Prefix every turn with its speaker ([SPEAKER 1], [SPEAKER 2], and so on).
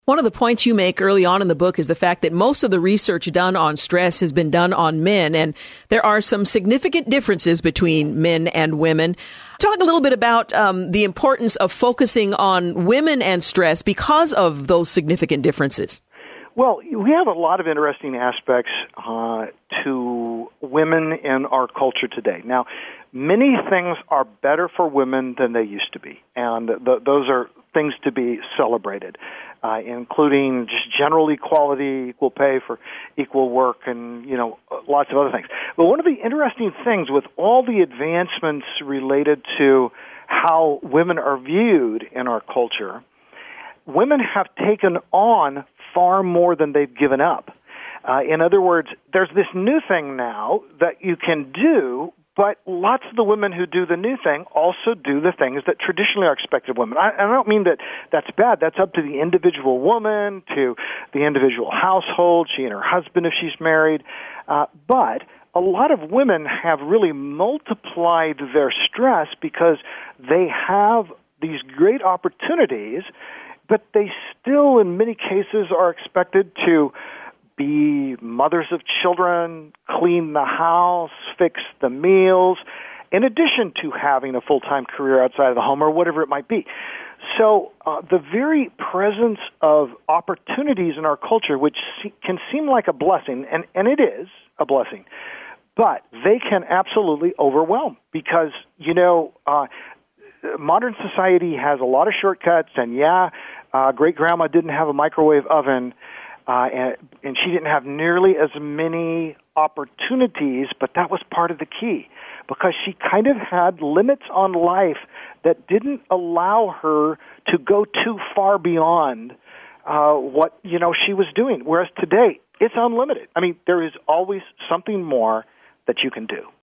[SPEAKER 1] One of the points you make early on in the book is the fact that most of the research done on stress has been done on men, and there are some significant differences between men and women. Talk a little bit about the importance of focusing on women and stress because of those significant differences.
[SPEAKER 2] Well, we have a lot of interesting aspects to women in our culture today. Now, many things are better for women than they used to be, and those are things to be celebrated, including just general equality, equal pay for equal work, and, lots of other things. But one of the interesting things with all the advancements related to how women are viewed in our culture, women have taken on far more than they've given up. In other words, there's this new thing now that you can do, but lots of the women who do the new thing also do the things that traditionally are expected of women. I don't mean that that's bad. That's up to the individual woman, to the individual household, she and her husband if she's married. But a lot of women have really multiplied their stress because they have these great opportunities, but they still, in many cases, are expected to be mothers of children, clean the house, fix the meals, in addition to having a full-time career outside of the home or whatever it might be. So the very presence of opportunities in our culture, which can seem like a blessing, and it is a blessing, but they can absolutely overwhelm because, modern society has a lot of shortcuts, and great-grandma didn't have a microwave oven, and she didn't have nearly as many opportunities, but that was part of the key because she kind of had limits on life that didn't allow her to go too far beyond what she was doing. Whereas today, it's unlimited. I mean, there is always something more that you can do.